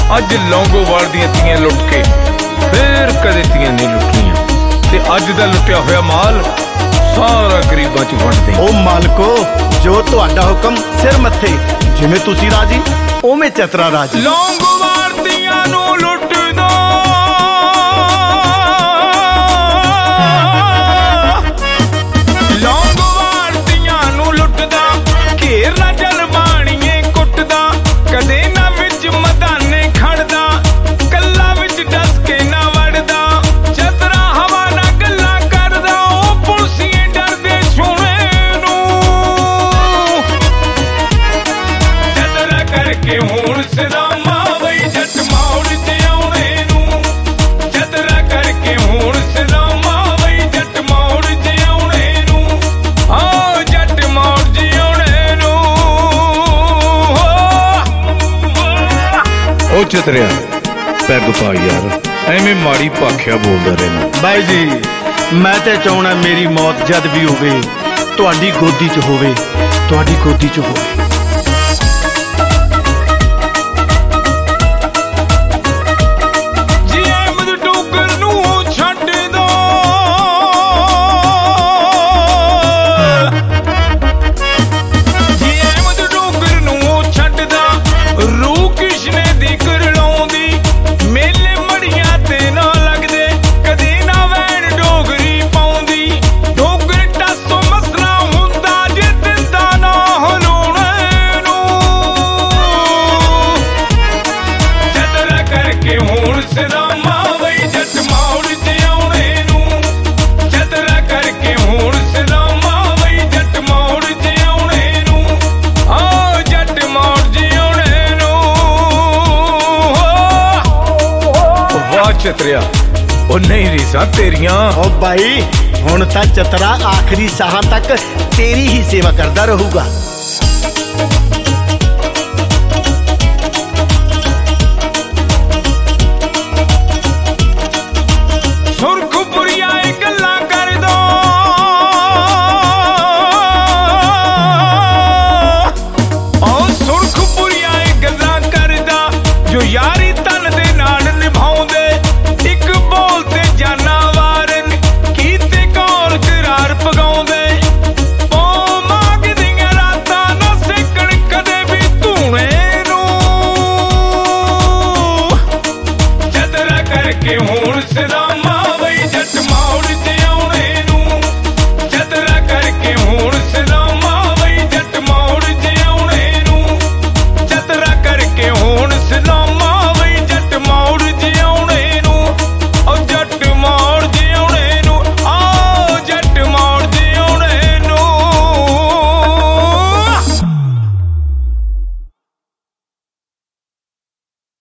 अज लौंगोवाल दियां तियां लुट के फिर कदे तियां नहीं लुटियां ते अज दा लुटिया होया माल सारा गरीबां च वंड दे। ओ मालको जो तुहाडा हुक्म सिर मत्थे, जिवें तुसीं राजी उवें चतरा राजी। लौंगोवाल दियां नूं लुट दो लौंगोवाल दियां नूं लुटदा घेर ना जल बाणीए कुटदा कदे ना विच मदाने खड़दा कल्ला विच डस के ना वड़दा चतरा हवा ना गल्ला करदा ओ पुलसिए डरदे सुणे नूं चतरा करके हुण सदामा वई जट मौड़ ते आउणे नूं चतरा करके हुण सदामा वई जट मौड़ ते आउणे नूं आ जट मौड़ ते आउणे नूं। ओ चतरिया पैग पा यार, एवें माड़ी भाखिया बोलदा रहना। बाई जी मैं ते चाहना मेरी मौत जद भी होवे तुहाडी गोदी च होवे, तुहाडी गोदी च होवे। जी अहमद डोगर नूं छड्ड दो जी अहमद डोगर नूं छड्डदा रूह किशने दी करलाउंदी मेले मड़ियां ते ना लगदे कदे ना वैण डोगरी पाउंदी डोगर टस्सो मसला हुंदा जे दिंदा ना हलूणे नूं चतरा करके हुण सदामा वई जट मौड़ ते आउणे नूं चतरा करके हुण सदामा वई जट मौड़ ते आउणे नूं आ जट मौड़ ते आउणे नूं। वाह चतरिया ओ नहीं रीसा तेरियां। ओ भाई हुण तां चतरा आखिरी साहां तक तेरी ही सेवा करदा रहूगा।